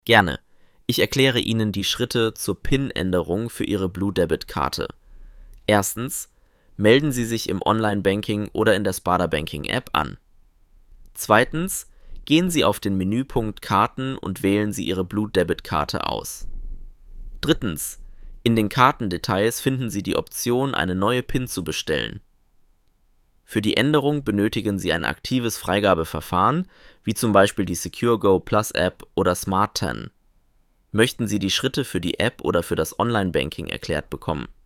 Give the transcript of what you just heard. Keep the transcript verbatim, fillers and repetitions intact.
Gerne. Ich erkläre Ihnen die Schritte zur PIN-Änderung für Ihre Blue Debit-Karte. Erstens: Melden Sie sich im Online-Banking oder in der Sparda Banking-App an. Zweitens: Gehen Sie auf den Menüpunkt Karten und wählen Sie Ihre Blue Debit-Karte aus. Drittens: In den Kartendetails finden Sie die Option, eine neue PIN zu bestellen. Für die Änderung benötigen Sie ein aktives Freigabeverfahren, wie zum Beispiel die SecureGo Plus App oder Smart ten. Möchten Sie die Schritte für die App oder für das Online-Banking erklärt bekommen?